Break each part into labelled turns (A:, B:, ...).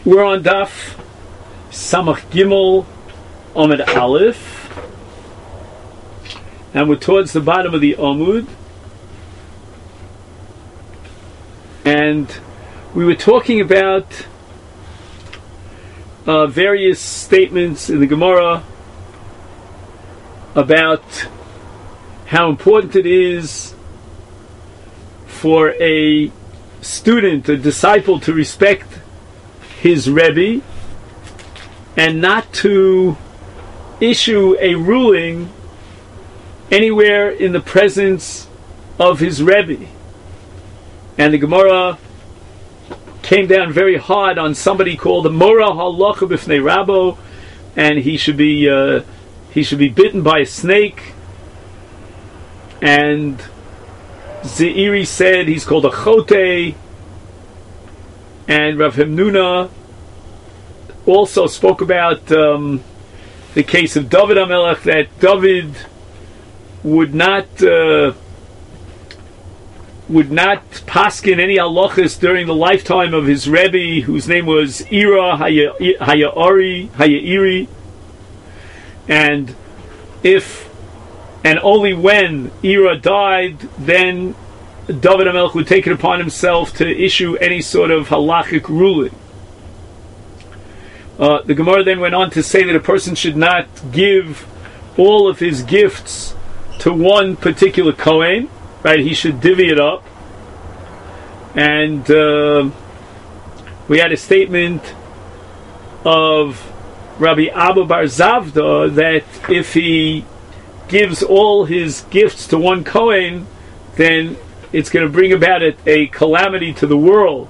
A: We're on Daf Samach Gimel Amud Aleph, and we're towards the bottom of the Amud, and we were talking about various statements in the Gemara about how important it is for a student, a disciple, to respect his Rebbe and not to issue a ruling anywhere in the presence of his Rebbe. And the Gemara came down very hard on somebody called Mora Halacha B'fnei Rabo, and he should be bitten by a snake. And Zeiri said he's called a Chote. And Rav Hemnuna also spoke about the case of David HaMelech, that David would not paskin any halachas during the lifetime of his Rebbe, whose name was Ira Hayairi, and if and only when Ira died, then David HaMelech would take it upon himself to issue any sort of halachic ruling. The Gemara then went on to say that a person should not give all of his gifts to one particular Kohen, right? He should divvy it up. And we had a statement of Rabbi Abba Bar Zavda that if he gives all his gifts to one Kohen, then it's going to bring about a calamity to the world.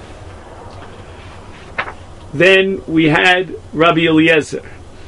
A: Then we had Rabbi Eliezer.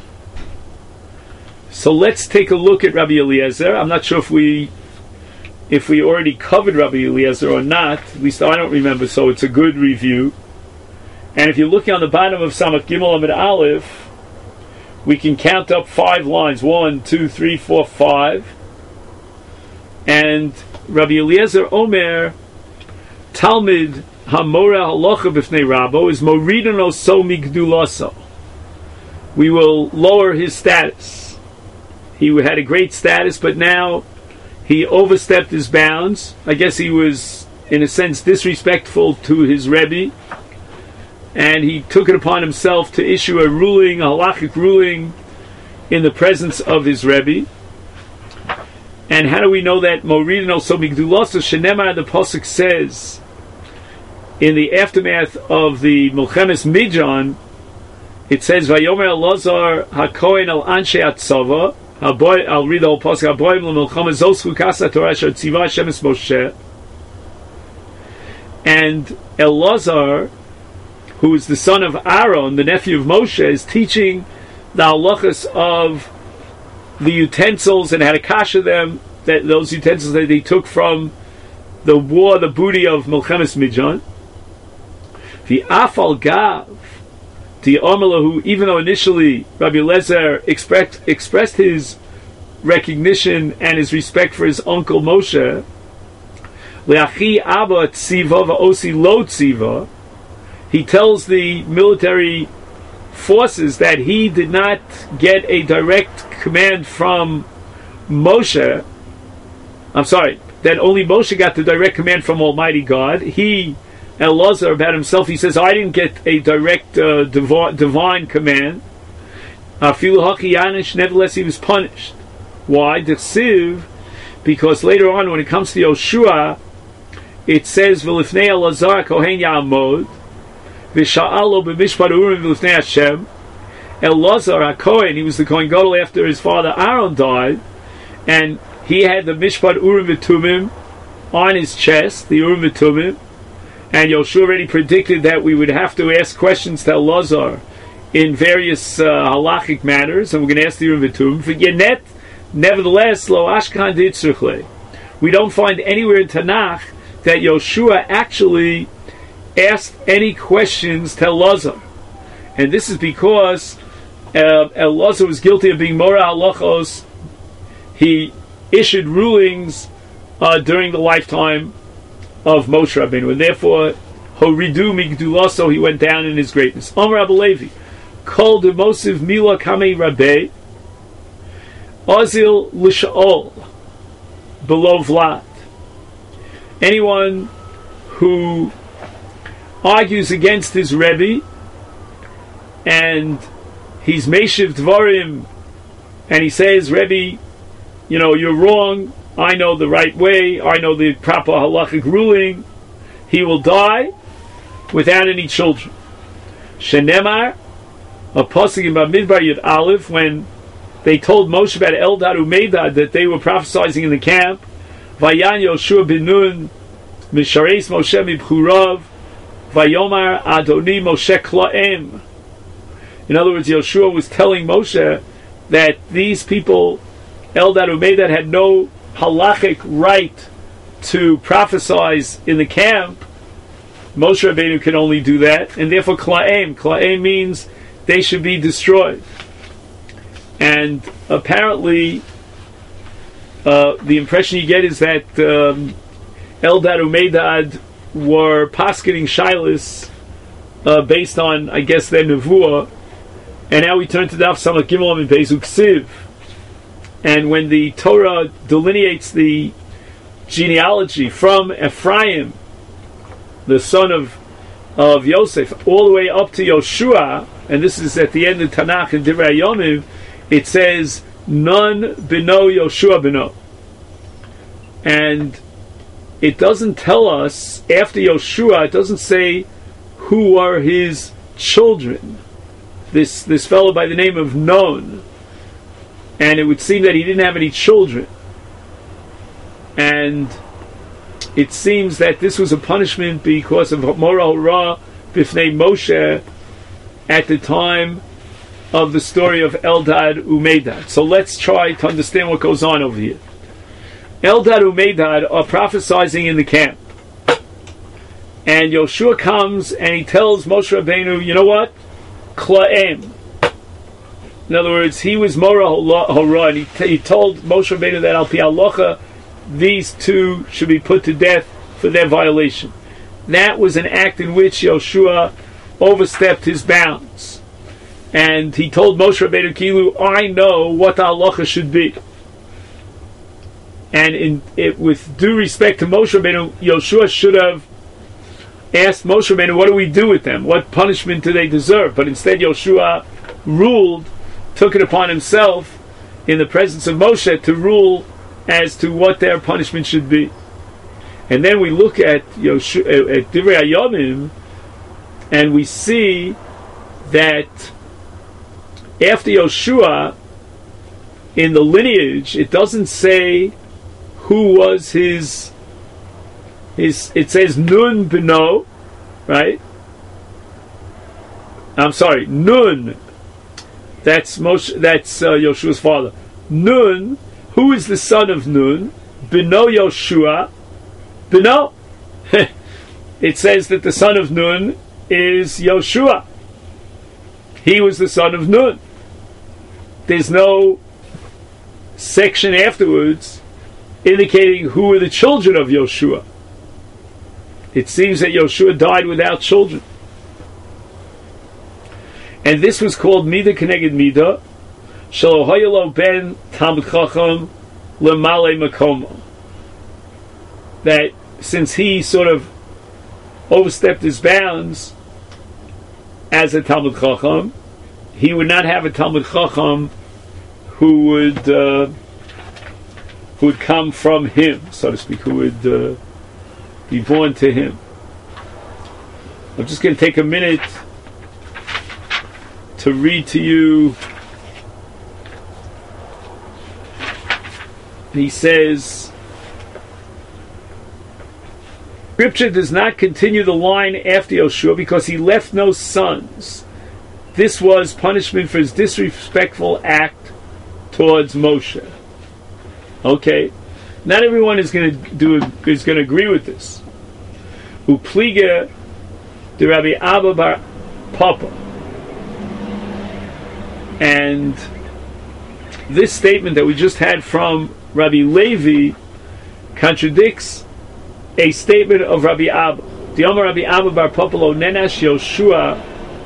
A: So let's take a look at Rabbi Eliezer. I'm not sure if we already covered Rabbi Eliezer or not. At least I don't remember, so it's a good review. And if you're looking on the bottom of Samach Gimel Amud Aleph, we can count up 5 lines. 1, 2, 3, 4, 5. And Rabbi Eliezer Omer, Talmid Hamora Halacha B'fnei Rabo, is Moridano So Migdulaso. We will lower his status. He had a great status, but now he overstepped his bounds. I guess he was, in a sense, disrespectful to his Rebbe, and he took it upon himself to issue a ruling, a halachic ruling, in the presence of his Rebbe. And how do we know that? Moridin so migdulasa shenemar, the pasuk says in the aftermath of the Milchemes Midjan, it says Vayomer Elazar hakohen al anshe atzava. I'll read the whole pasuk. Haboim leMilchemes zoschu kasa Torah asher tziva Hashem es Moshe. And Elazar, who is the son of Aaron, the nephew of Moshe, is teaching the halachas of the utensils and how to kasher them, that those utensils that they took from the war, the booty of Milchemes Midjan. The Afal Gav, the Omelahu, even though initially Rabbi Eliezer expressed his recognition and his respect for his uncle Moshe, Le'achi Abba Tziva va'osi lo Tziva, he tells the military forces that he did not get a direct command from Moshe. I'm sorry, that only Moshe got the direct command from Almighty God. He, Elazar, about himself, he says, I didn't get a direct divine command. Nevertheless, he was punished. Why? Because later on, when it comes to Yoshua, it says, V'lifnei Elazar kohen ya'amod, v'sha'alo b'mishpat urim v'lifnei Hashem. Elazar HaKohen, he was the Kohen Gadol after his father Aaron died, and he had the Mishpat Urim V'Tumim on his chest, the Urim V'Tumim, and Yoshua already predicted that we would have to ask questions to Elazar in various halachic matters, and we're going to ask the Urim V'Tumim. For Yenet, nevertheless, Lo Ashkan Ditzruchle. We don't find anywhere in Tanakh that Yoshua actually asked any questions to Elazar. And this is because Elazar was guilty of being Mora Halachos. He issued rulings during the lifetime of Moshe Rabbeinu, and therefore Horidu migdulaso, he went down in his greatness. Omer Rabbi Levi, Kol demosiv mila kamei rabbe, Ozil l'sha'ol, below Vlad. Anyone who argues against his Rebbe, and he's Meshiv Dvarim, and he says, Rebbe, you're wrong, I know the right way, I know the proper halachic ruling, he will die without any children. Shenemar, a pasuk in Bamidbar Yud Aleph, when they told Moshe about Eldad Umeidad that they were prophesying in the camp, Vayan Yoshua bin Nun, Mishareis Moshe Mibchurav, Vayomar Adoni Moshe Klaem. In other words, Yoshua was telling Moshe that these people, Eldad Umeidad, had no halachic right to prophesize in the camp. Moshe Rabbeinu can only do that, and therefore Klaem means they should be destroyed. And apparently, the impression you get is that Eldad Umeidad were paskening Shilas based on, I guess, their nevuah. And now we turn to Daf Samach Gimel in Beis Uksiv. And when the Torah delineates the genealogy from Ephraim, the son of Yosef, all the way up to Yoshua, and this is at the end of Tanakh in Divrei Yomim, it says, Nun bino Yoshua bino. And it doesn't tell us, after Yoshua, it doesn't say who were his children. This fellow by the name of Nun. And it would seem that he didn't have any children. And it seems that this was a punishment because of Mora Hora Bifnei Moshe at the time of the story of Eldad Umeidad. So let's try to understand what goes on over here. Eldad Umeidad are prophesying in the camp. And Yoshua comes and he tells Moshe Rabbeinu, you know what? Klaem. In other words, he was Mora Hora, and he told Moshe Rabbeinu that Al Pi Halacha, these two should be put to death for their violation. That was an act in which Yoshua overstepped his bounds. And he told Moshe Rabbeinu, Kilu, I know what the halacha should be. And with due respect to Moshe Rabbeinu, Yoshua should have asked Moshe Rabbeinu, what do we do with them? What punishment do they deserve? But instead Yoshua took it upon himself in the presence of Moshe to rule as to what their punishment should be. And then we look at Divrei Hayomim, and we see that after Yoshua, in the lineage, it doesn't say who was his it says Nun beno, right? I'm sorry, Nun. That's Yoshua's father. Nun, who is the son of Nun? Beno Yoshua. Beno. It says that the son of Nun is Yoshua. He was the son of Nun. There's no section afterwards indicating who were the children of Yoshua. It seems that Yoshua died without children. And this was called Mida Keneged Mida, Shelo Hayalo Ben Talmud Chacham Lemale Makomo. That since he sort of overstepped his bounds as a Talmud Chacham, he would not have a Talmud Chacham who would come from him, so to speak, who would be born to him. I'm just going to take a minute to read to you. He says, Scripture does not continue the line after Yoshua because he left no sons. This was punishment for his disrespectful act towards Moshe. Okay, not everyone is going to agree with this. Upliga de Rabbi Abba bar Papa, and this statement that we just had from Rabbi Levi contradicts a statement of Rabbi Abba. The Omer Rabbi Abba bar Popolo Nenash Yoshua.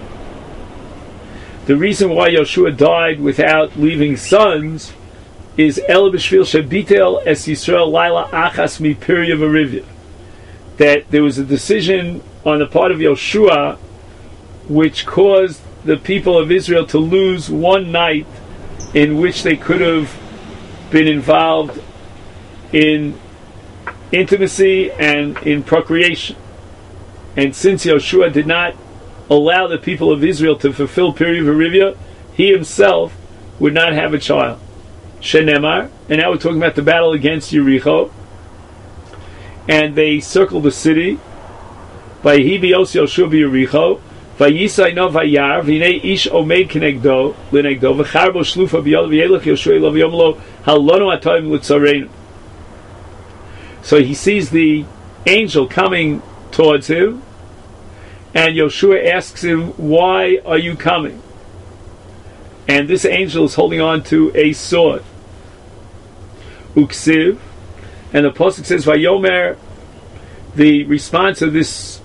A: The reason why Yoshua died without leaving sons is El B'Shvil Shebitel Es Yisrael Laila Achas Mi Pirya V'Rivya. That there was a decision on the part of Yoshua which caused the people of Israel to lose one night in which they could have been involved in intimacy and in procreation. And since Yoshua did not allow the people of Israel to fulfill Piri V'Rivya, he himself would not have a child. Shenemar, and now we're talking about the battle against Yericho, and they circled the city. Vayhi bios Yoshua b'Yericho, vayisai no vayar, v'nei ish omed kenegdo, l'negdo, v'charbo shlufa b'yol v'yelech Yoshua ilo v'yomlo, halono atoim l'tzareinu. So he sees the angel coming towards him, and Yoshua asks him, "Why are you coming?" And this angel is holding on to a sword. Uksiv, and the pasuk says, "Vayomer." The response of this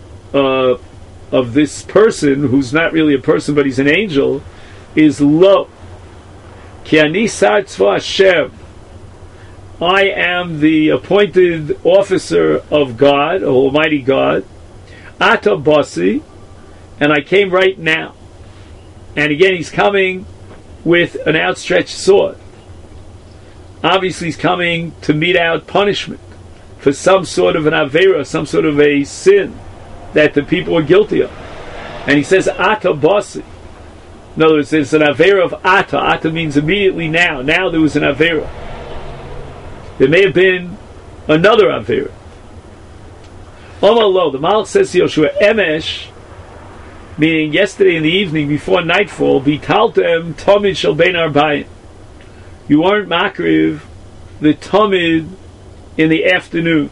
A: person, who's not really a person but he's an angel, is Lo. Ki ani sar tzva Hashem. I am the appointed officer of God, Almighty God. Ata basi, and I came right now. And again, he's coming with an outstretched sword. Obviously, he's coming to mete out punishment for some sort of an avera, some sort of a sin that the people are guilty of. And he says, Ata basi. In other words, it's an avera of Ata. Ata means immediately now. Now there was an avera. There may have been another avera. Omar lo, the Malach says to Yoshua, Emesh, meaning yesterday in the evening before nightfall, Bitaltem Tomid Shel Ben Arbayim. You weren't makriv the Tomid in the afternoon.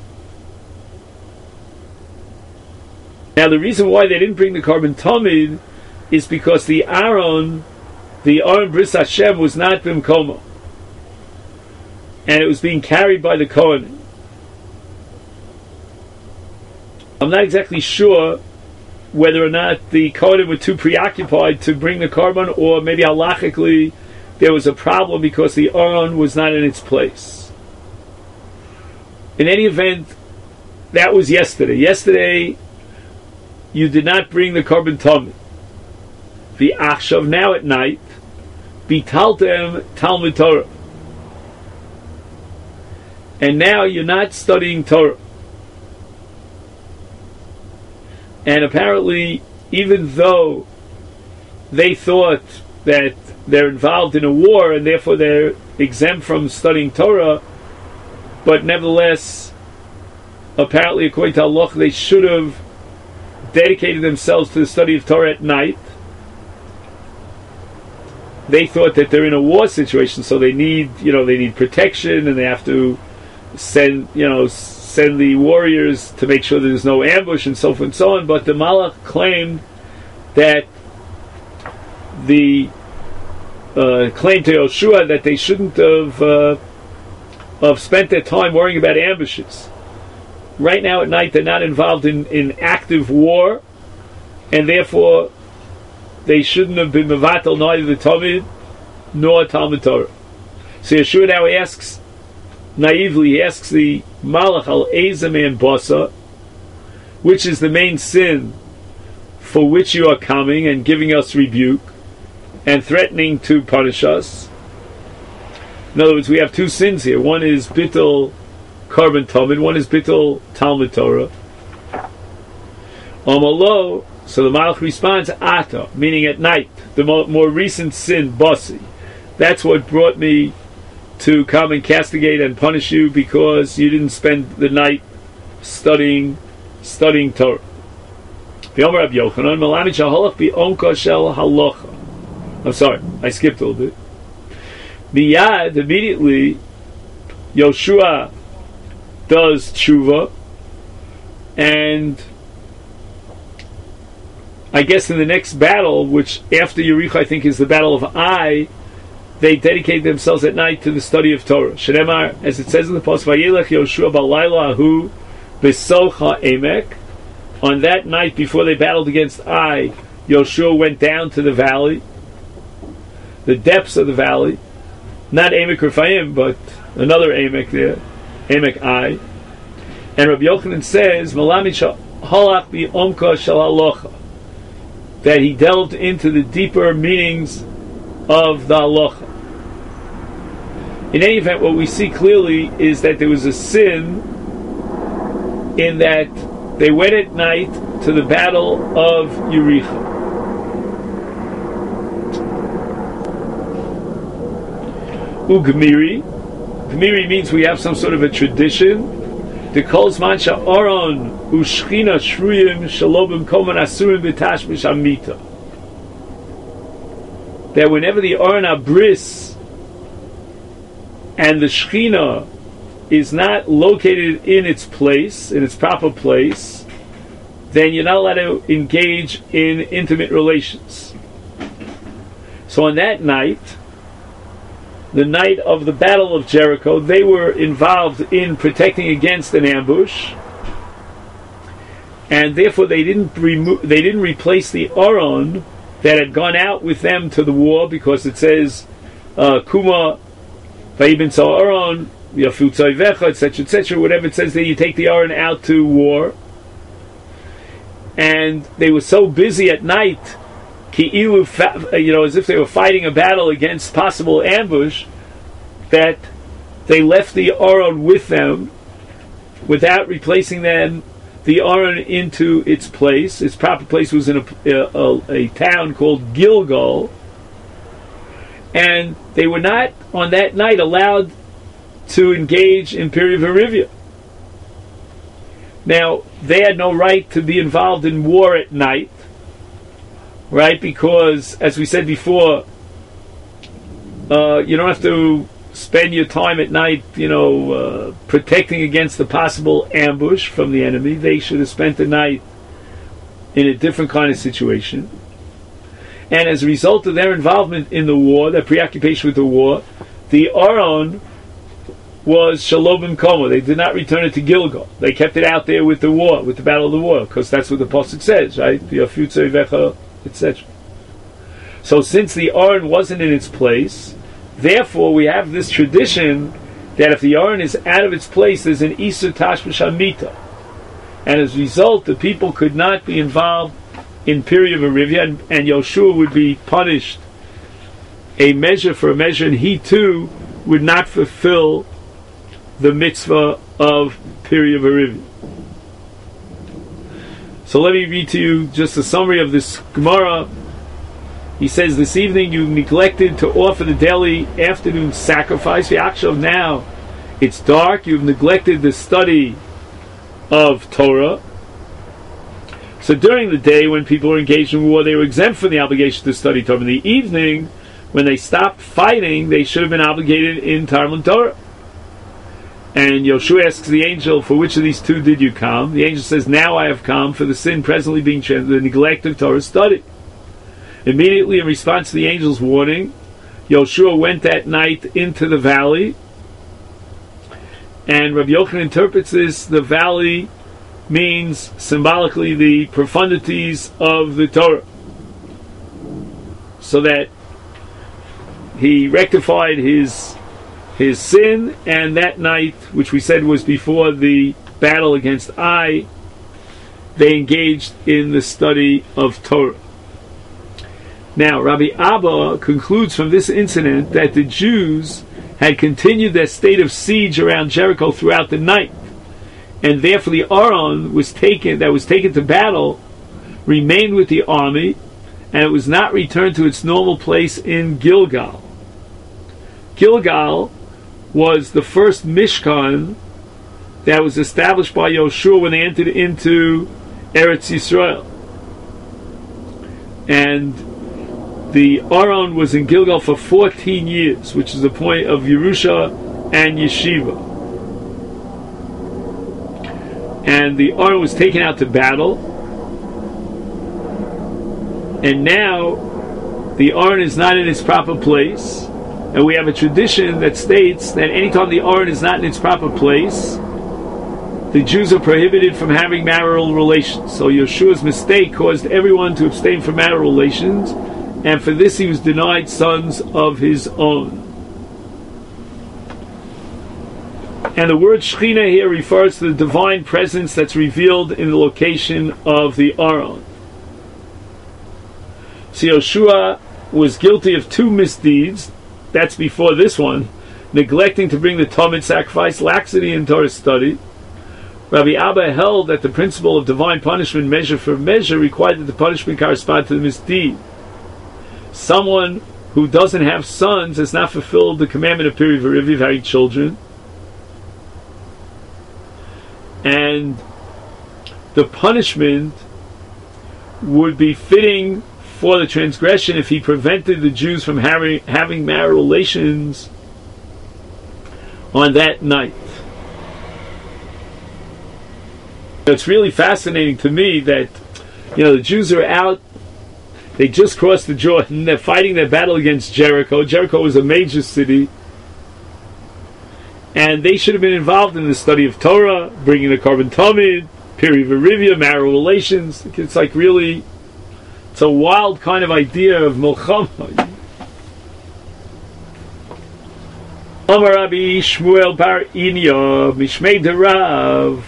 A: Now the reason why they didn't bring the carbon Tomid is because the Aaron Bris Hashem was not Bimkomo. And it was being carried by the Kohen. I'm not exactly sure whether or not the Kohen were too preoccupied to bring the carbon, or maybe halachically there was a problem because the Aron was not in its place. In any event, that was yesterday. Yesterday, you did not bring the carbon Tomid. The Achshav, now at night, Bitaltem Talmud Torah. And now you're not studying Torah. And apparently, even though they thought that they're involved in a war and therefore they're exempt from studying Torah, but nevertheless, apparently according to Allah, they should have dedicated themselves to the study of Torah at night. They thought that they're in a war situation, so they need protection, and they have to send the warriors to make sure there's no ambush and so forth and so on. But the Malach claimed that the claim to Yoshua that they shouldn't have spent their time worrying about ambushes. Right now at night they're not involved in active war, and therefore they shouldn't have been mevatel neither the Talmud nor Talmud Torah. So Yeshua now asks, naively, he asks the Malach al Ezem and Basa, which is the main sin for which you are coming and giving us rebuke and threatening to punish us. In other words, we have two sins here. One is Bittul Carbon Talmud, one is Bittul Talmud Torah. Amalo, so the Malach responds, Ata, meaning at night, the more recent sin, Basi. That's what brought me to come and castigate and punish you, because you didn't spend the night studying Torah. I'm sorry, I skipped a little bit. Miyad, immediately, Yoshua does tshuva, and I guess in the next battle, which after Yericho I think is the battle of Ai, they dedicate themselves at night to the study of Torah. Shemar, as it says in the post, Vayelech Yoshua Balayla Ahu Besocha Emek, on that night before they battled against Ai, Yoshua went down to the valley, the depths of the valley, not Emek Rephaim, but another Emek there, Emek Ai. And Rabbi Yochanan says, Malami halach bi omka shel halacha, that he delved into the deeper meanings of the halacha. In any event, what we see clearly is that there was a sin in that they went at night to the battle of Yericho. Ugmiri. Gmiri means we have some sort of a tradition. The Kol Zman Sha'aron Ushchina Shruyim Shalobim Koman Asurim B'Tash B'Shamita. That whenever the Aron Abris and the Shechina is not located in its place, in its proper place, then you're not allowed to engage in intimate relations. So on that night, the night of the Battle of Jericho, they were involved in protecting against an ambush, and therefore they didn't replace the Aron that had gone out with them to the war, because it says Kuma Vayibin Aron Yafutzai Vecha, etc., whatever it says there, you take the Aron out to war. And they were so busy at night, as if they were fighting a battle against possible ambush, that they left the Aron with them without replacing the Aron into its place. Its proper place was in a town called Gilgal, and they were not on that night allowed to engage in Piri Verivia. Now, they had no right to be involved in war at night, right? Because, as we said before, you don't have to spend your time at night, protecting against the possible ambush from the enemy. They should have spent the night in a different kind of situation. And as a result of their involvement in the war, their preoccupation with the war, the Aron was Shalom Koma. They did not return it to Gilgal. They kept it out there with the war, with the battle of the war, because that's what the Pasuk says, right? Etc. So since the Aron wasn't in its place, therefore we have this tradition that if the Aron is out of its place, there's an Isur Tashmish Hamita. And as a result, the people could not be involved in Piri Verivia, and Yoshua would be punished a measure for a measure, and he too would not fulfill the mitzvah of Piri Verivia. So let me read to you just a summary of this Gemara. He says, this evening you neglected to offer the daily afternoon sacrifice. Now it's dark, you've neglected the study of Torah. So during the day, when people were engaged in war, they were exempt from the obligation to study Torah. In the evening, when they stopped fighting, they should have been obligated in Talmud Torah. And Yoshua asks the angel, for which of these two did you come? The angel says, now I have come for the sin presently being the neglect of Torah study. Immediately in response to the angel's warning, Yoshua went that night into the valley. And Rabbi Yochanan interprets this, the valley means symbolically the profundities of the Torah. So that he rectified his sin, and that night, which we said was before the battle against Ai, they engaged in the study of Torah. Now, Rabbi Abba concludes from this incident that the Jews had continued their state of siege around Jericho throughout the night, and therefore the Aron that was taken to battle remained with the army, and it was not returned to its normal place in Gilgal. Gilgal was the first Mishkan that was established by Yoshua when they entered into Eretz Yisrael. And the Aron was in Gilgal for 14 years, which is the point of Yerusha and Yeshiva. And the Aron was taken out to battle, and now the Aron is not in its proper place. And we have a tradition that states that anytime the Aron is not in its proper place, the Jews are prohibited from having marital relations. So Yeshua's mistake caused everyone to abstain from marital relations, and for this he was denied sons of his own. And the word Shechina here refers to the divine presence that's revealed in the location of the Aron. So Yeshua was guilty of two misdeeds. That's before this one: neglecting to bring the Talmud sacrifice, laxity in Torah study. Rabbi Abba held that the principle of divine punishment, measure for measure, required that the punishment correspond to the misdeed. Someone who doesn't have sons has not fulfilled the commandment of Piri V'Rivi, having children. And the punishment would be fitting for the transgression if he prevented the Jews from having marital relations on that night. It's really fascinating to me that, the Jews are out, they just crossed the Jordan, they're fighting their battle against Jericho. Jericho was a major city, and they should have been involved in the study of Torah, bringing the Korban Tamid, Piri V'Rivia, marital relations. It's like really, it's a wild kind of idea of Milchama. Amar Rabbi Shmuel Bar Inya, Mishmei Derav,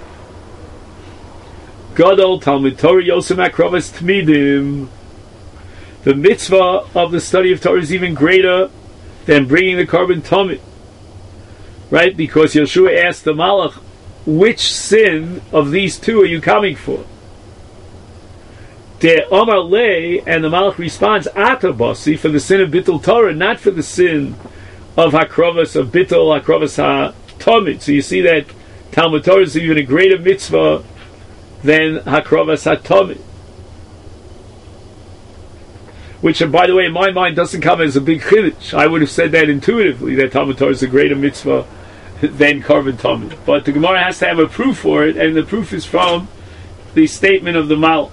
A: Gadol Talmud Torah Yosem Akrovas Tmidim. The mitzvah of the study of Torah is even greater than bringing the Korban Tamid. Right? Because Yeshua asked the Malach, which sin of these two are you coming for? De Omar Le, and the Malach responds, Ata Basi, for the sin of Bittul Torah, not for the sin of Hakrovas, of Bittul Hakrovas HaTamid. So you see that Talmud Torah is even a greater mitzvah than Hakrovas HaTamid. Which, by the way, in my mind doesn't come as a big chiddush. I would have said that intuitively, that Talmud Torah is a greater mitzvah than Korban Tamid. But the Gemara has to have a proof for it, and the proof is from the statement of the Malach.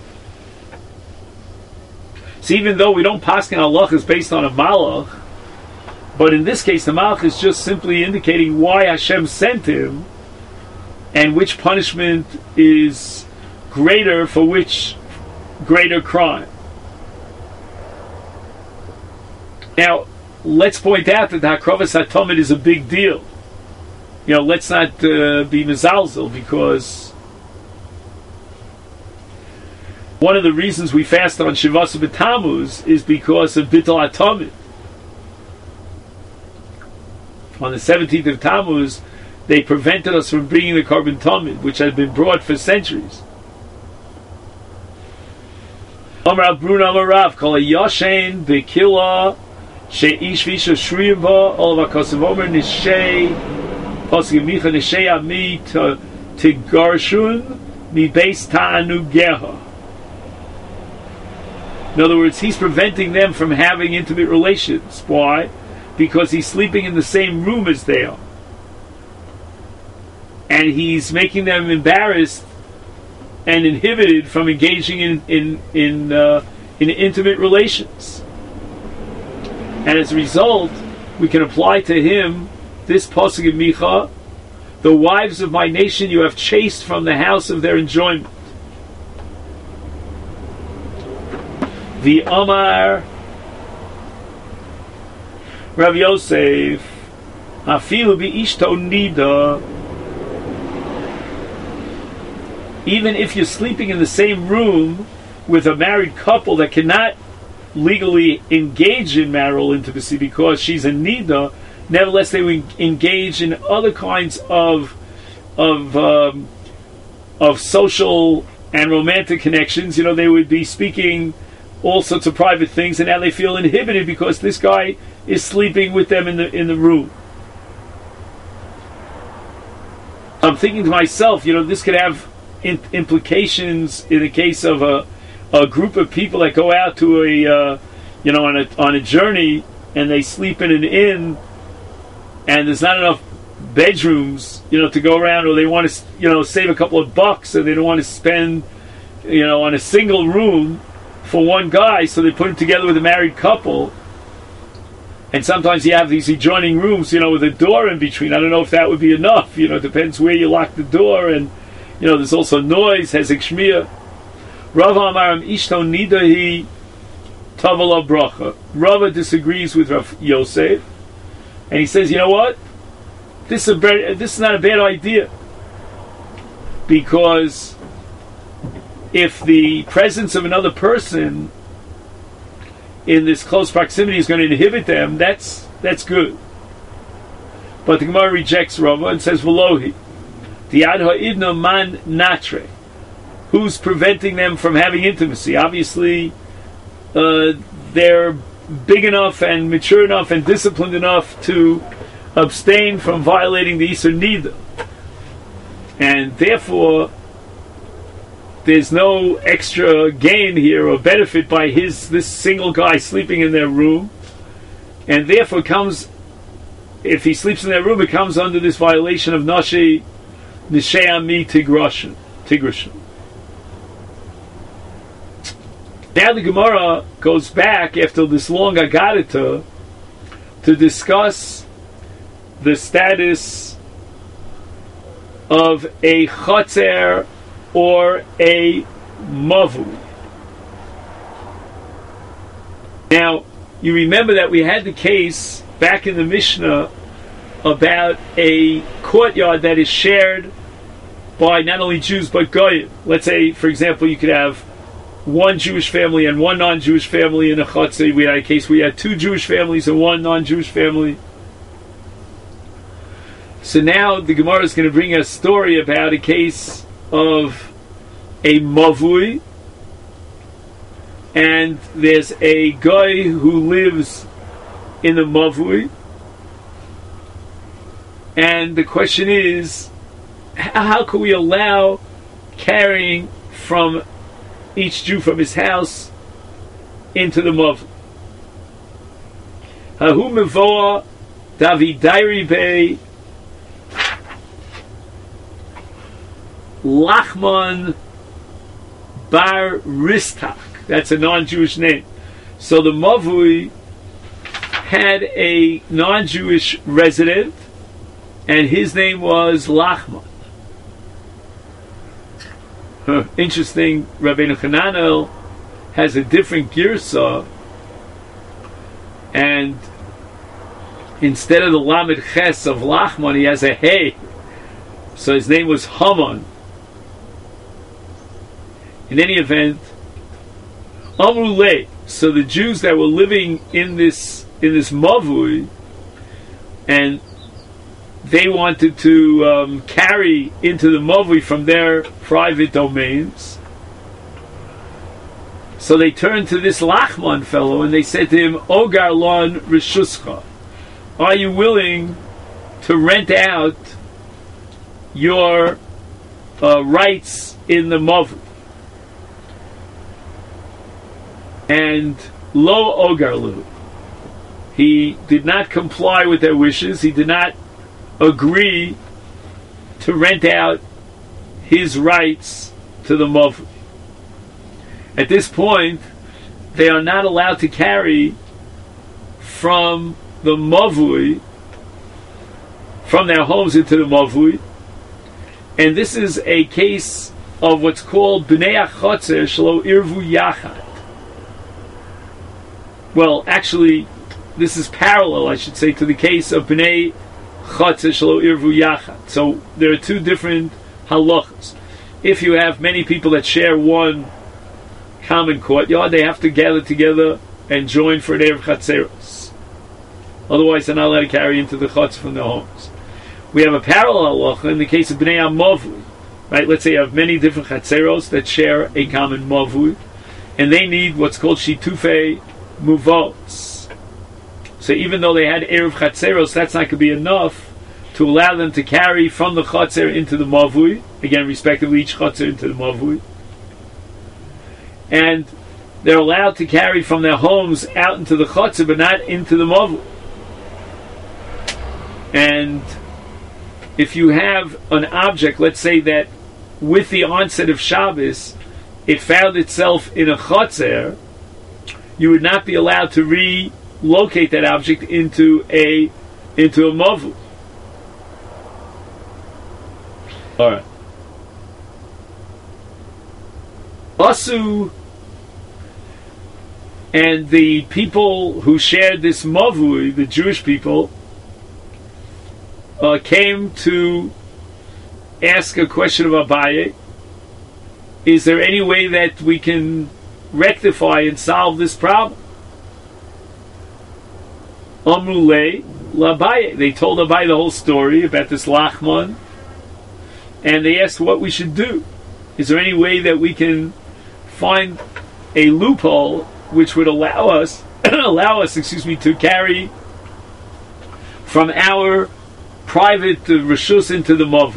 A: So even though we don't paskin halachas based on a Malach, but in this case the Malach is just simply indicating why Hashem sent him, and which punishment is greater for which greater crime. Now, let's point out that the Hakrovas HaTamid is a big deal. Let's not be mezalzel, because one of the reasons we fast on Shivasa B'Tammuz is because of Bittul HaTamid. On the 17th of Tammuz, they prevented us from bringing the Korban Tamid, which had been brought for centuries. Amar Brun Amar Rav, Kol Yashen B'Kila She'ish Visha Shriva Olav HaKosav Omer Nishei Pasuk Micha Nishei Ami Tigarshun Mi Beis Ta'anu Geha. In other words, he's preventing them from having intimate relations. Why? Because he's sleeping in the same room as they are. And he's making them embarrassed and inhibited from engaging in intimate relations. And as a result, we can apply to him this pasuk in Micha: the wives of my nation you have chased from the house of their enjoyment. The Amar Rav Yosef, Afilu bi'ishto nida. Even if you're sleeping in the same room with a married couple that cannot legally engage in marital intimacy because she's a nida, nevertheless they would engage in other kinds of social and romantic connections. They would be speaking all sorts of private things, and now they feel inhibited because this guy is sleeping with them in the room. I'm thinking to myself, this could have implications in the case of a group of people that go out to on a journey, and they sleep in an inn, and there's not enough bedrooms to go around, or they want to save a couple of bucks, and they don't want to spend on a single room for one guy, so they put him together with a married couple. And sometimes you have these adjoining rooms, with a door in between. I don't know if that would be enough. It depends where you lock the door, and there's also noise, hezek shmiyah. Rav Amaram Ishton Nidahi Tavala Bracha. Rava disagrees with Rav Yosef, and he says, you know what? This is not a bad idea, because if the presence of another person in this close proximity is going to inhibit them, that's good. But the Gemara rejects Rava and says, Velohi, Diad ha'idna man natre. Who's preventing them from having intimacy? Obviously, they're big enough and mature enough and disciplined enough to abstain from violating the Isur Nida. And therefore, there's no extra gain here or benefit by this single guy sleeping in their room, and therefore if he sleeps in their room, it comes under this violation of Nashei Ami Tigrushin. Now the Gemara goes back after this long Agadita to discuss the status of a Chatzer or a Mavu. Now, you remember that we had the case back in the Mishnah about a courtyard that is shared by not only Jews but Goyim. Let's say, for example, you could have one Jewish family and one non-Jewish family in a Chatzer. We had a case where we had two Jewish families and one non-Jewish family. So now the Gemara is going to bring a story about a case of a mavui, and there's a guy who lives in the mavui, and the question is, how can we allow carrying from each Jew from his house into the mavui? Hahu mevoa Davidairi Bey Lachman Bar Ristach. That's a non-Jewish name. So the Mavui had a non-Jewish resident, and his name was Lachman. Interesting, Rabbeinu Hananel has a different girsa, and instead of the Lamed Ches of Lachman, he has a Hey. So his name was Haman. In any event, Amruleh. So the Jews that were living in this Mavui, and they wanted to carry into the Mavui from their private domains. So they turned to this Lachman fellow and they said to him, Ogar lon Rishuscha, are you willing to rent out your rights in the Mavui? And Lo Ogarlu, he did not comply with their wishes. He did not agree to rent out his rights to the Mavui. At this point, they are not allowed to carry from the Mavui, from their homes into the Mavui. And this is a case of what's called Bnei HaChatzer Shelo Irvu Yachad. Well, actually, this is parallel, I should say, to the case of Bnei Chatzer Shelo Irvu Yachad. So there are two different halachas. If you have many people that share one common courtyard, they have to gather together and join for an Erev Chatzeros. Otherwise, they're not allowed to carry into the Chatzer from their homes. We have a parallel halacha in the case of Bnei HaMavui. Right? Let's say you have many different Chatzeros that share a common Mavui, and they need what's called Shitufei Muvos. So even though they had Erev Chatzeros, that's not going to be enough to allow them to carry from the Chatzer into the Mavui, again, respectively, each Chatzer into the Mavui. And they're allowed to carry from their homes out into the Chatzer, but not into the Mavui. And if you have an object, let's say that with the onset of Shabbos, it found itself in a Chatzer, you would not be allowed to locate that object into a mavu. All right. Asu and the people who shared this mavui, the Jewish people, came to ask a question of Abaye. Is there any way that we can rectify and solve this problem? Amrulei l'Abaye. They told Abaye the whole story about this Lachman, and they asked what we should do. Is there any way that we can find a loophole which would allow us to carry from our private reshus into the mav?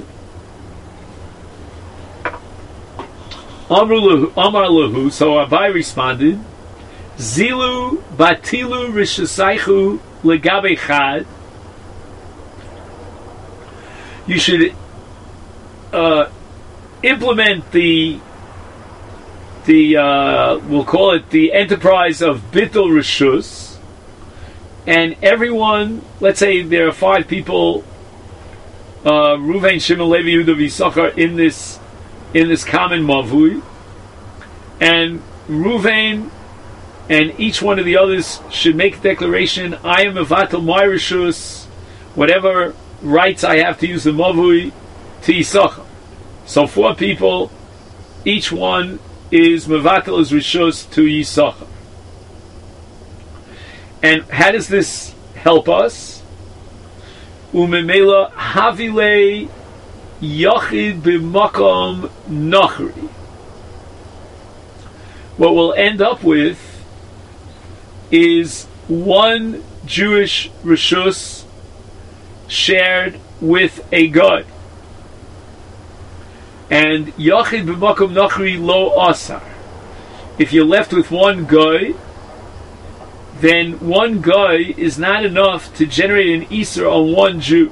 A: Amar lahu. So Abai responded, Zilu batilu rishasaichu legabe chad. You should implement the we'll call it the enterprise of Bittul Rishus, and everyone, let's say there are 5 people, Ruvain, Shimon, Levi, Yehuda, Yisachar in this common mavui, and Ruvain and each one of the others should make a declaration, I am mevatel my Rishus, whatever rights I have to use the mavui, to Yisachar. So 4 people, each one is mevatel his rishus to Yisachar. And how does this help us? Umemela havile yachid b'makom nachri. What we'll end up with is one Jewish rishus shared with a god. And Yachid b'makom nachri lo asar. If you're left with one guy, then one guy is not enough to generate an Isser on one Jew.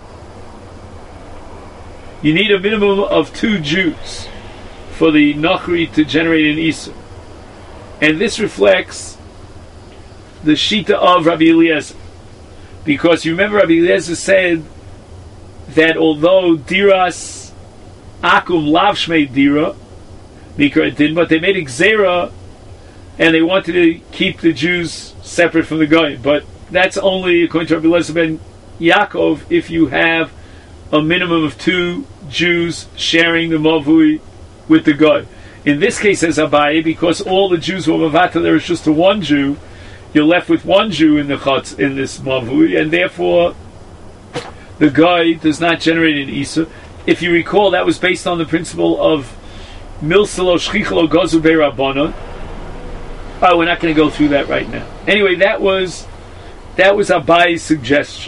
A: You need a minimum of 2 Jews for the nachri to generate an Isser. And this reflects the Shita of Rabbi Eliezer. Because you remember Rabbi Eliezer said that although Diras Akum lav shmei dira, but they made a gzera and they wanted to keep the Jews separate from the Goyim. But that's only, according to Rabbi Eliezer ben Yaakov, if you have a minimum of 2 Jews sharing the mavui with the Goy. In this case, as Abaye, because all the Jews were mavata, there is just to 1 Jew, you're left with 1 Jew in the chutz, in this mavui, and therefore the Goy does not generate an Isa. If you recall, that was based on the principle of milselo shchichlo gozu be'rabbanon. Oh, we're not going to go through that right now. Anyway, that was Abaye's suggestion.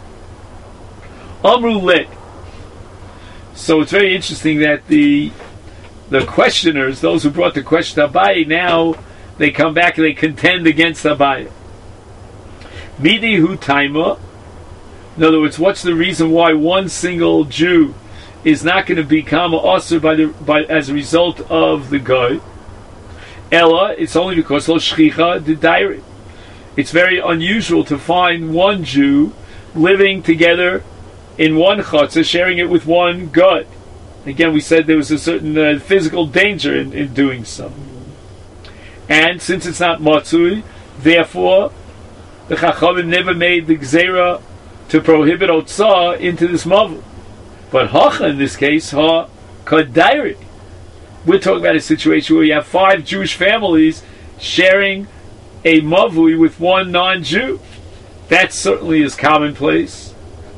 A: Amru let. So it's very interesting that the questioners, those who brought the question to Abaye, now they come back and they contend against Abaye. Midi hu taima. In other words, what's the reason why one single Jew is not going to become asur by as a result of the guy? Ella, it's only because lo shchicha the diary. It's very unusual to find one Jew living together in one chutzah, sharing it with one god. Again, we said there was a certain physical danger in doing so. And since it's not matzui, therefore the Chachamim never made the gzera to prohibit otzah into this mavu. But hacha in this case, ha kadairi. We're talking about a situation where you have 5 Jewish families sharing a mavui with one non-Jew. That certainly is commonplace.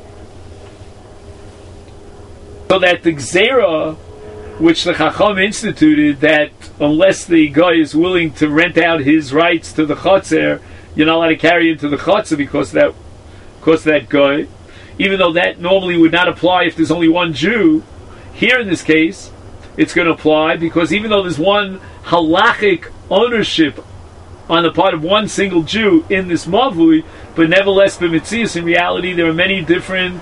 A: So that the gzera, which the Chacham instituted, that unless the guy is willing to rent out his rights to the chotzer, you're not allowed to carry into the chotzer because of that guy. Even though that normally would not apply if there's only 1 Jew, here in this case, it's going to apply because even though there's one halachic ownership on the part of one single Jew in this mavui, but nevertheless, b'mitzias, in reality, there are many different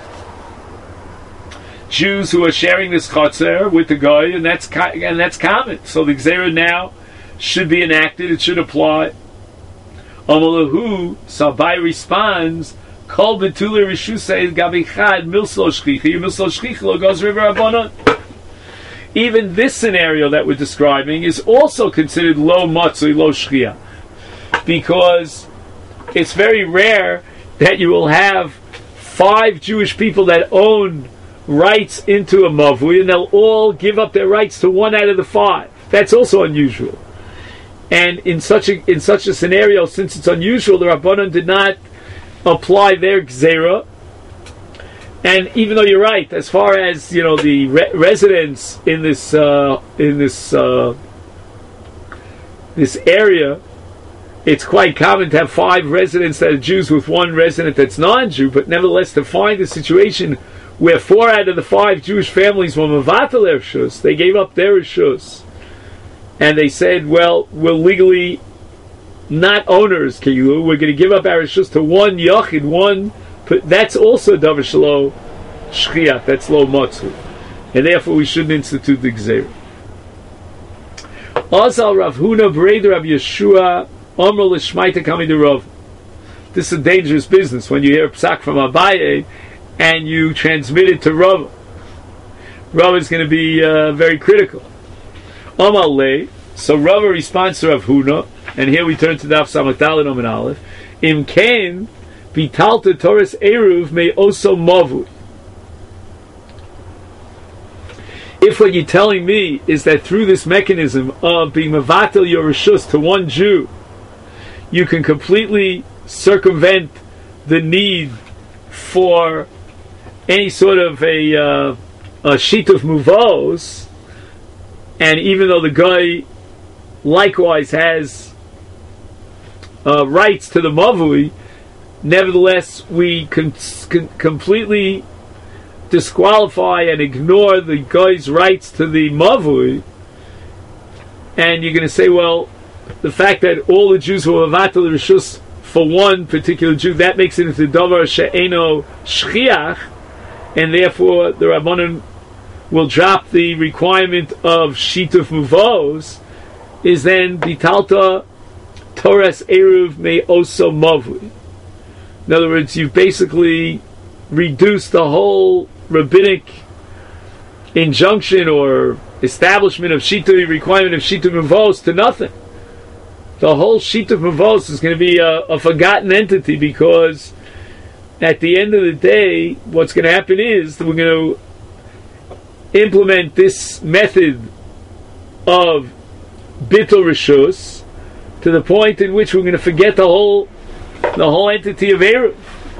A: Jews who are sharing this chotzer with the guy, and that's common. So the gzera now should be enacted; it should apply. Amalahu, so Abai responds, Kol betuli rishusei gabi chad milslo shchichi, milslo shchichi lo goes river abonon. Even this scenario that we're describing is also considered lo matzui, lo shchia, because it's very rare that you will have 5 Jewish people that own rights into a mavui, and they'll all give up their rights to one out of the 5. That's also unusual. And in such a scenario, since it's unusual, the Rabbanon did not apply their gzera. And even though you're right, as far as the residents in this area, it's quite common to have 5 residents that are Jews with 1 resident that's non-Jew. But nevertheless, to find a situation where 4 out of the 5 Jewish families were mevatel their rishus, they gave up their rishus, and they said, "Well, we're legally not owners, Kilu. We're going to give up our rishus to one yachid, one." That's also davar shelo shchiach. That's lo matzu, and therefore we shouldn't institute the gzeira. Azal Rav Huna Breder Rav Yeshua Omer l'shmaita kami de Rav. This is a dangerous business when you hear a psak from Abaye and you transmit it to Rav. Rav is going to be very critical. Omer le. So Rav responds to Rav Huna, and here we turn to Daf Samach Daled Omen Aleph. Im kain bitalta Torres eruv may also mavu. If what you're telling me is that through this mechanism of being mevatel your rishus to one Jew, you can completely circumvent the need for any sort of a sheet of muvos, and even though the guy likewise has rights to the mavui, nevertheless we can completely disqualify and ignore the guy's rights to the mavui. And you're going to say, well, the fact that all the Jews were mevatel rishus for one particular Jew, that makes it into davar she'eno shchiach, and therefore the Rabbanon will drop the requirement of shituf muvos, is then bitalta Torres eruv may also mavui. In other words, you've basically reduced the whole rabbinic injunction or establishment of shituf, requirement of shituf muvos to nothing. The whole shituf muvos is going to be a forgotten entity, because at the end of the day, what's going to happen is that we're going to implement this method of bittul rishus to the point in which we're going to forget the whole entity of eruv.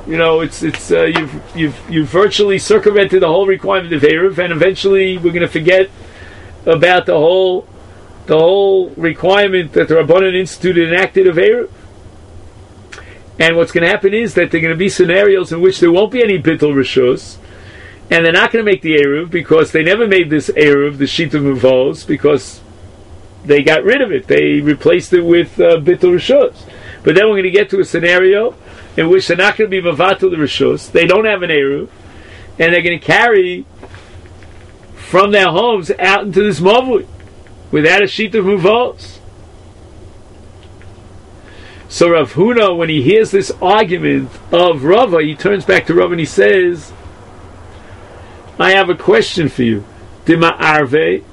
A: You've virtually circumvented the whole requirement of eruv, and eventually we're going to forget about the whole requirement that the Rabbanan instituted and enacted of eruv. And what's going to happen is that there are going to be scenarios in which there won't be any bittul rishus, and they're not going to make the eruv because they never made this eruv, the shituf muvos, because they got rid of it. They replaced it with bittul rishus. But then we're going to get to a scenario in which they're not going to be mevatel the rishus. They don't have an eruv, and they're going to carry from their homes out into this mavui without a shituf muvos. So Rav Huna, when he hears this argument of Rava, he turns back to Rava and he says, I have a question for you. Dima arve.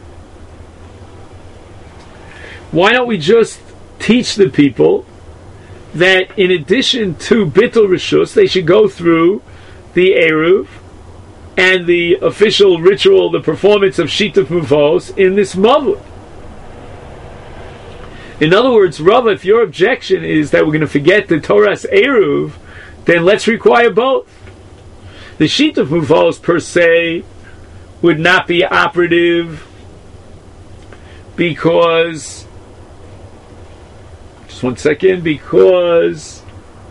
A: Why don't we just teach the people that in addition to bittul rishus, they should go through the eruv and the official ritual, the performance of shituf muvos in this mavui? In other words, Rava, if your objection is that we're going to forget the Torah's eruv, then let's require both. The shituf muvos per se would not be operative because, just one second, because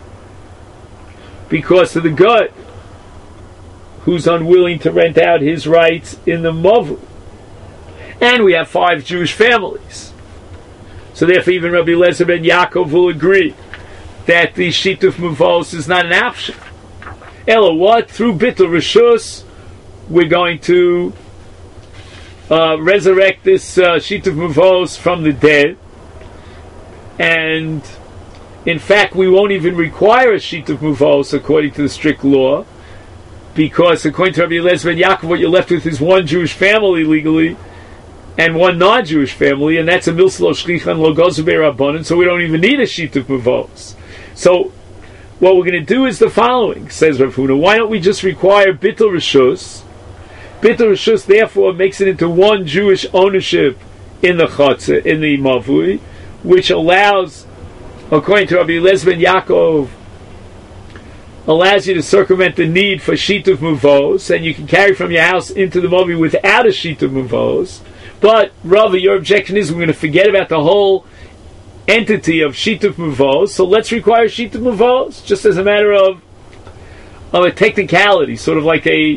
A: of the gut who's unwilling to rent out his rights in the mavui. And we have 5 Jewish families. So therefore even Rabbi Eliezer ben Yaakov will agree that the shituf muvos is not an option. Ella, what? Through bittul rishus, we're going to resurrect this shituf muvos from the dead, and in fact, we won't even require a sheet of muvos according to the strict law, because according to Rabbi Eliezer ben Yaakov, what you're left with is one Jewish family legally and one non-Jewish family, and that's a milsa lo shlichan lo gozu be'rabbanan, so we don't even need a sheet of muvos. So what we're going to do is the following, says Rav Huna. Why don't we just require bittul reshus? Bittul reshus therefore makes it into one Jewish ownership in the chatzah, in the mavui, which allows, according to Rabbi Eliezer ben Yaakov, allows you to circumvent the need for sheet of muvos, and you can carry from your house into the mavui without a sheet of muvos. But Rava, your objection is we're going to forget about the whole entity of sheet of muvos, so let's require sheet of muvos, just as a matter of a technicality, sort of like a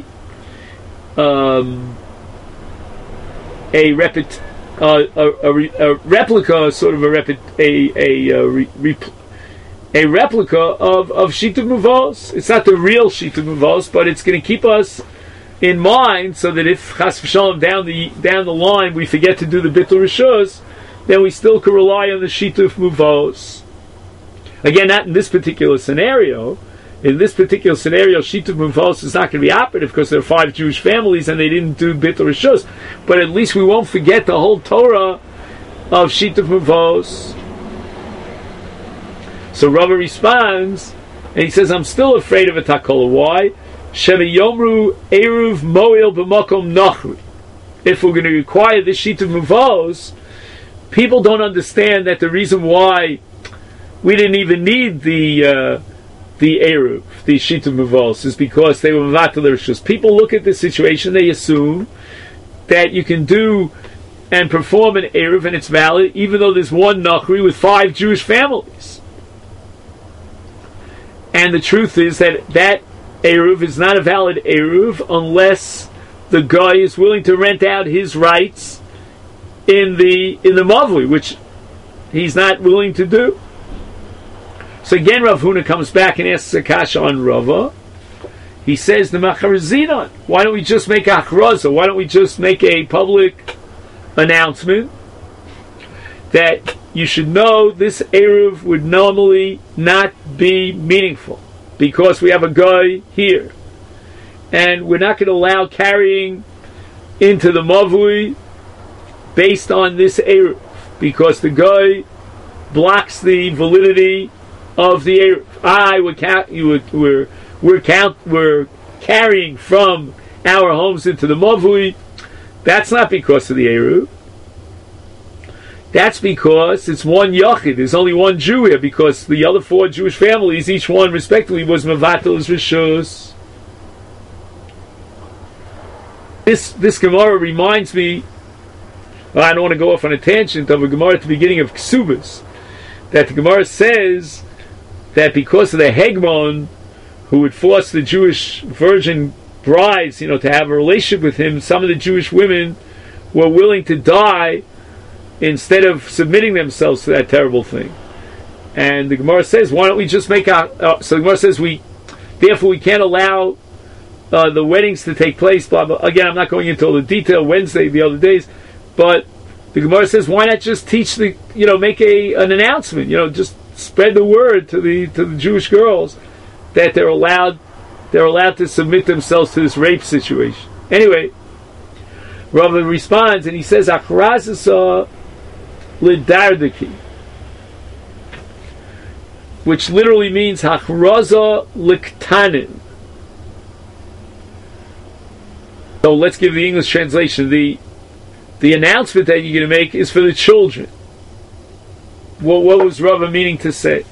A: replica, sort of a replica of sheet of muvos. It's not the real sheet of muvos, but it's going to keep us in mind, so that if chas v'shalom down the line we forget to do the bittul reshus, then we still can rely on the sheet of muvos. Again, not in this particular scenario. In this particular scenario, sheet of muvos is not going to be operative because there are 5 Jewish families and they didn't do bittul reshus. But at least we won't forget the whole Torah of sheet of muvos. So Rava responds, and he says, I'm still afraid of a takola. Why? Sheva yomru eruv moil b'makom nachri. If we're going to require this sheet of muvos, people don't understand that the reason why we didn't even need the eruv, the sheet of muvos, is because they were mevatel reshus. People look at the situation, they assume that you can do and perform an eruv and it's valid, even though there's one nachri with 5 Jewish families. And the truth is that eruv is not a valid eruv unless the guy is willing to rent out his rights in the mavui, which he's not willing to do. So again, Rav Huna comes back and asks a kasha on Rava. He says, the Macharazina, why don't we just make a achraza? Why don't we just make a public announcement that you should know this eruv would normally not be meaningful because we have a guy here, and we're not going to allow carrying into the mavui based on this eruv because the guy blocks the validity of the eruv. We're carrying from our homes into the mavui. That's not because of the eruv. That's because it's one yachid. There's only one Jew here, because the other 4 Jewish families, each one respectively, was mevatel his reshus. This Gemara reminds me, I don't want to go off on a tangent, of a Gemara at the beginning of Ksubas, that the Gemara says that because of the Hegmon, who would force the Jewish virgin brides, to have a relationship with him, some of the Jewish women were willing to die instead of submitting themselves to that terrible thing. And the Gemara says, why don't we just make so the Gemara says, therefore we can't allow the weddings to take place, blah, blah. Again, I'm not going into all the detail, Wednesday, the other days, but the Gemara says, why not just teach make an announcement, just spread the word to the Jewish girls that they're allowed to submit themselves to this rape situation. Anyway, Rava responds and he says, Achrazasa lidardaki, which literally means Hachraza liktanin. So let's give the English translation. The announcement that you're going to make is for the children. What was Rava meaning to say?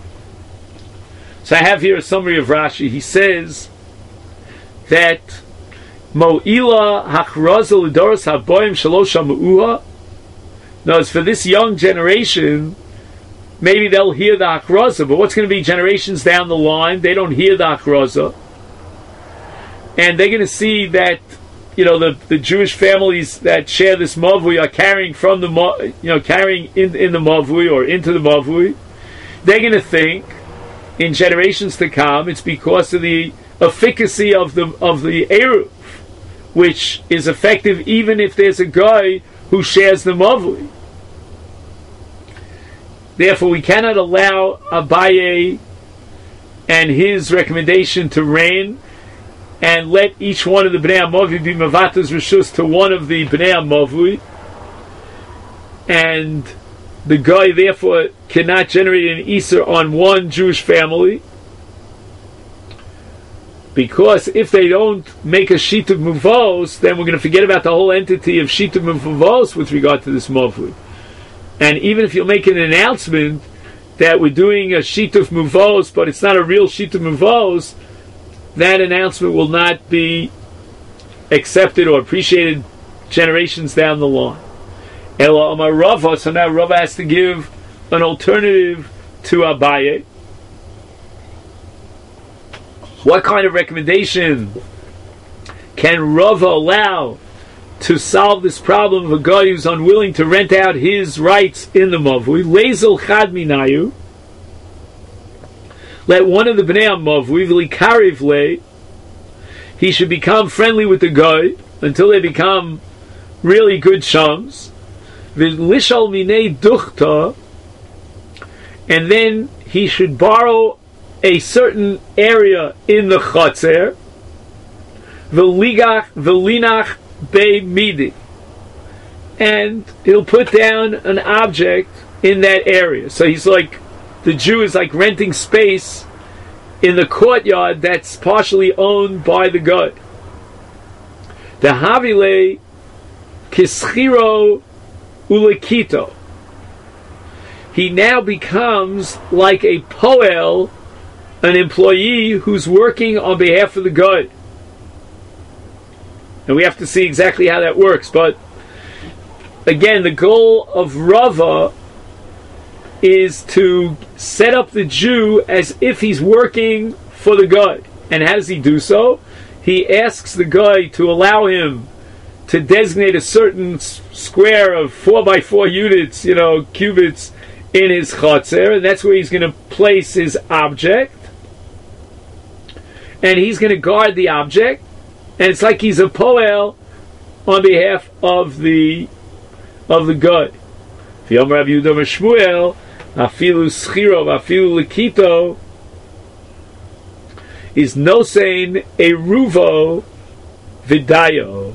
A: So I have here a summary of Rashi. He says that Mo'ila hachraza l'doros haboim shalosh ha'mu'uha. Now, it's for this young generation, maybe they'll hear the hachraza, but what's going to be generations down the line? They don't hear the hachraza, and they're going to see that the Jewish families that share this mavui are carrying from the carrying in the mavui or into the mavui. They're going to think in generations to come it's because of the efficacy of the eruv, which is effective even if there's a guy who shares the mavui. therefore we cannot allow Abaye and his recommendation to reign and let each one of the Bnei HaMavui be Mavatas Rishus to one of the Bnei HaMavui, and the guy therefore cannot generate an Isser on one Jewish family, because if they don't make a Shitav Muvos, then we're going to forget about the whole entity of Shitav Muvos with regard to this Mavui. And even if you'll make an announcement that we're doing a Shitav Muvos, but it's not a real Shitav Muvos, that announcement will not be accepted or appreciated generations down the line. Ela Amar Rava, so now Rava has to give an alternative to Abaye. What kind of recommendation can Rava allow to solve this problem of a guy who's unwilling to rent out his rights in the Mavui? Lezel Chad Minayu. Let one of the Bnei HaMavui, v'likariv le, he should become friendly with the guy until they become really good chums. V'lishal minei duchta, and then he should borrow a certain area in the Chatzer. V'linach be midi, and he'll put down an object in that area. So he's like, the Jew is like renting space in the courtyard that's partially owned by the guy. The Havile Kischiro Ulekito. He now becomes like a poel, an employee who's working on behalf of the guy. And we have to see exactly how that works. But again, the goal of Rava is to set up the Jew as if he's working for the guy. And how does he do so? He asks the guy to allow him to designate a certain square of 4x4 units, cubits in his Chatzer, and that's where he's going to place his object. And he's going to guard the object, and it's like he's a poel on behalf of the guy. V'yom Rav Yehuda Shmuel, afilu schiro, afilu lekito, is nosein eruvo vidayo.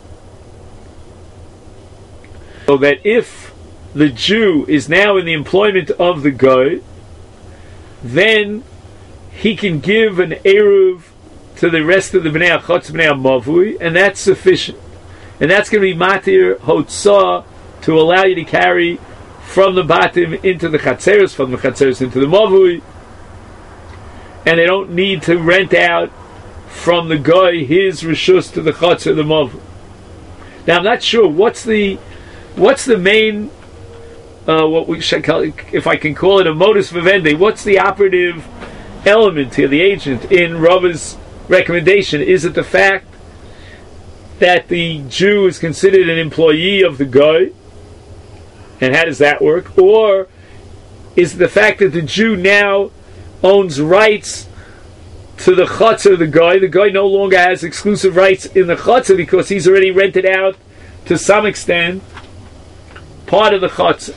A: So that if the Jew is now in the employment of the guy, then he can give an eruv to the rest of the Bnei HaChatz, Bnei HaMavui, and that's sufficient. And that's going to be matir hotzah, to allow you to carry from the batim into the chatzeres, from the chatzeres into the mavui, and they don't need to rent out from the guy his rishus to the chatzer, the mavui. Now I'm not sure what's the main what we should call it, if I can call it a modus vivendi. What's the operative element here, the agent in Rava's recommendation? Is it the fact that the Jew is considered an employee of the guy? And how does that work? Or is it the fact that the Jew now owns rights to the chutzah of the guy? The guy no longer has exclusive rights in the chutzah because he's already rented out, to some extent, part of the chutzah.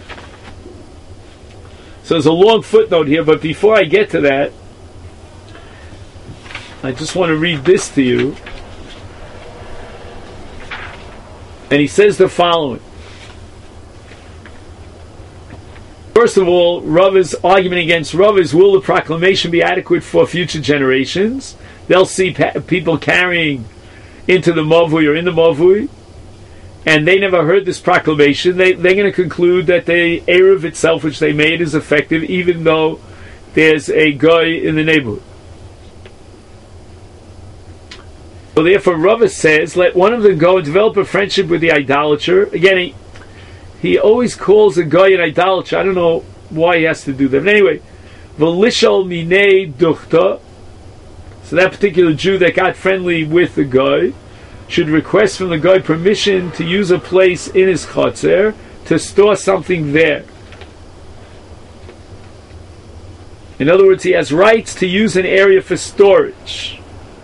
A: So there's a long footnote here, but before I get to that, I just want to read this to you. And he says the following. First of all, Rava's argument against Rava is, will the proclamation be adequate for future generations? They'll see people carrying into the Mavui or in the Mavui, and they never heard this proclamation. They're going to conclude that the Eruv itself, which they made, is effective, even though there's a guy in the neighborhood. So therefore, Rava says, let one of them go and develop a friendship with the idolater. Again, he always calls a guy an idolater. I don't know why he has to do that. But anyway, v'lishal minei duchta. So that particular Jew that got friendly with the guy should request from the guy permission to use a place in his chatzer to store something there. In other words, he has rights to use an area for storage.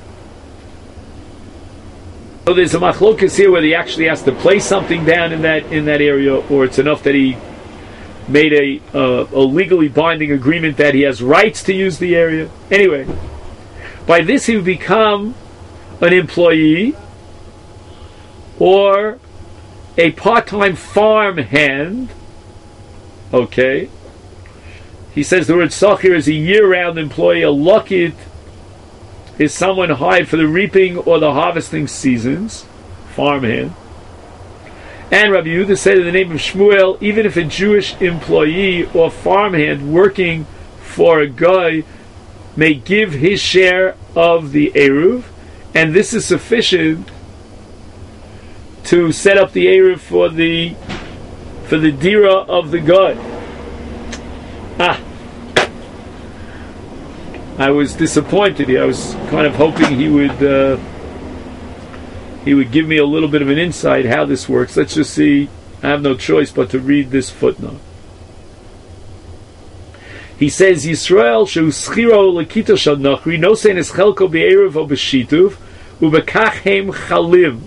A: So there's a machlokas here whether he actually has to place something down in that area, or it's enough that he made a legally binding agreement that he has rights to use the area. Anyway, by this he would become an employee or a part-time farm hand. Okay. He says the word Sachir is a year-round employee. A Lokid is someone hired for the reaping or the harvesting seasons. Farmhand. And Rabbi Yehuda said in the name of Shmuel, even if a Jewish employee or farmhand working for a guy may give his share of the Eruv, and this is sufficient to set up the Eruv for the Dira of the guy. I was disappointed here. I was kind of hoping he would give me a little bit of an insight how this works. Let's just see. I have no choice but to read this footnote. He says, Yisrael she'uschiro lekito shel nachri no sein es chelko be'erev o b'shituv ubekach heim chalim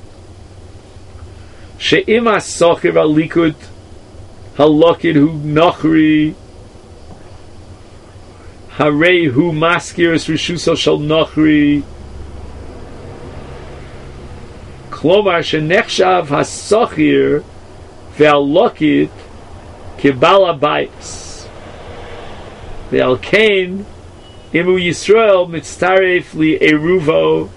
A: she'im ha'sochir ha'likut halokid hu nachri harei hu maskir es rishuso shel nachri Klomar shenechshav hasochir ve'alokit kibala bais ve'alkein imu Yisrael mitztaref li eruvo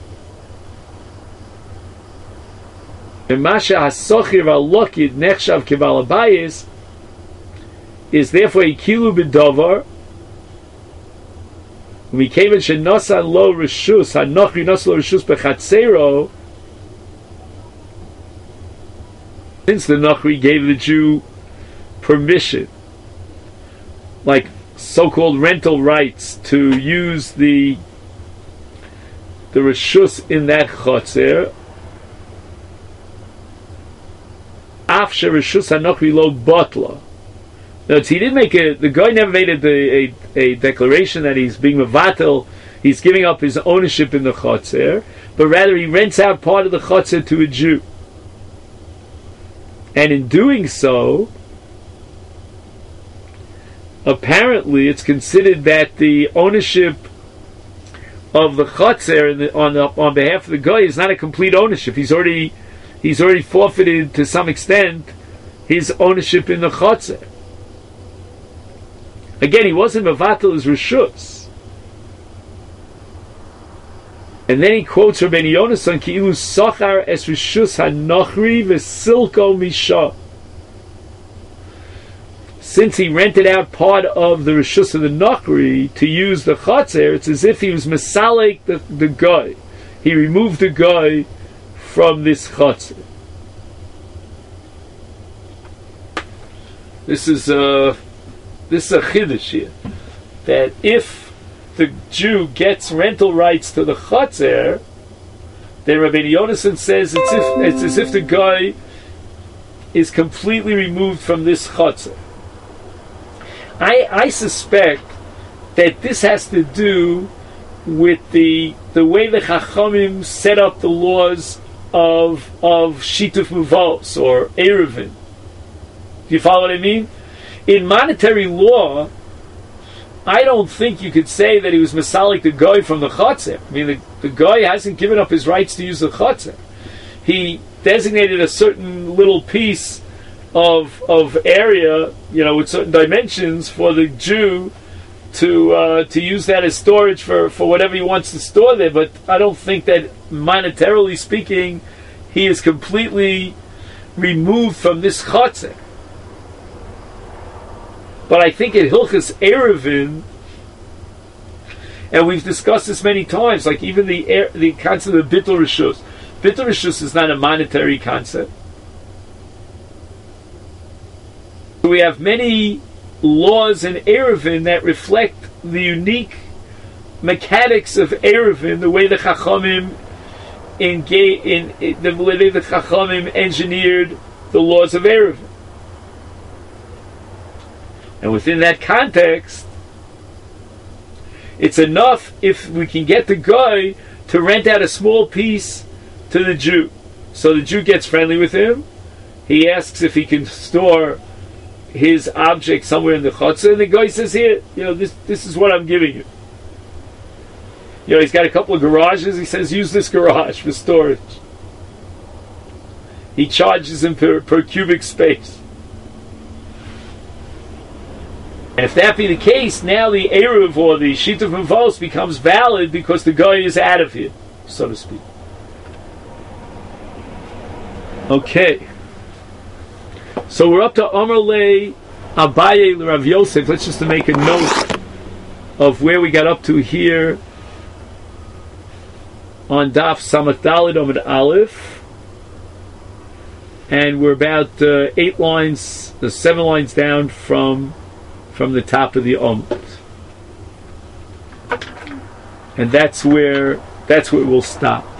A: v'masha hasochir ve'alokit nechshav kibala bais is therefore ikilu b'dovar u'mikeven shenosan lo rishus hanochri nosan lo rishus bechatzero. Since the Nachri gave the Jew permission, like so-called rental rights, to use the Rishus in that Chotzer, Afshe Rishus HaNachri Lo Botla. Notice he didn't make the guy never made a declaration that he's being Mevatel, he's giving up his ownership in the Chotzer, but rather he rents out part of the Chotzer to a Jew. And in doing so, apparently it's considered that the ownership of the chotzer on behalf of the guy is not a complete ownership. He's already forfeited to some extent his ownership in the chotzer. Again, he wasn't mevatel his rishus. And then he quotes Rabbeinu Yonasan, Ki'ilu Sochar es Rishus HaNachri V'Silko Misha. Since he rented out part of the Rishus of the Nachri to use the Chotzer, it's as if he was Mesalek the guy. He removed the guy from this Chotzer. This is a Chiddush here. That if the Jew gets rental rights to the Chotzer, then Rabbeinu Yonasan says it's as if the guy is completely removed from this Chotzer. I suspect that this has to do with the way the Chachamim set up the laws of Shituf Muvos or Eruvin. Do you follow what I mean? In monetary law, I don't think you could say that he was Masalik the guy from the Chotzer. I mean, the guy hasn't given up his rights to use the Chotzer. He designated a certain little piece of area, with certain dimensions for the Jew to use that as storage for whatever he wants to store there. But I don't think that monetarily speaking, he is completely removed from this Chotzer. But I think at Hilchas Eruvin, and we've discussed this many times, like even the concept of Bittul Rishus. Bittul Rishus is not a monetary concept. We have many laws in Eruvin that reflect the unique mechanics of Eruvin, the way the Chachamim the way the Chachamim engineered the laws of Eruvin. And within that context, it's enough if we can get the guy to rent out a small piece to the Jew. So the Jew gets friendly with him. He asks if he can store his object somewhere in the chutzah, and the guy says, "Here, this is what I'm giving you." He's got a couple of garages. He says, "Use this garage for storage." He charges him per cubic space. And if that be the case, now the Eruv or the Shita from Vos becomes valid because the guy is out of here, so to speak. Okay. So we're up to Amar Le Abaye Le Rav Yosef. Let's just make a note of where we got up to here on Daf Samach Daled Amud Aleph. And we're about 7 lines down from the top of the Amud. And that's where we'll stop.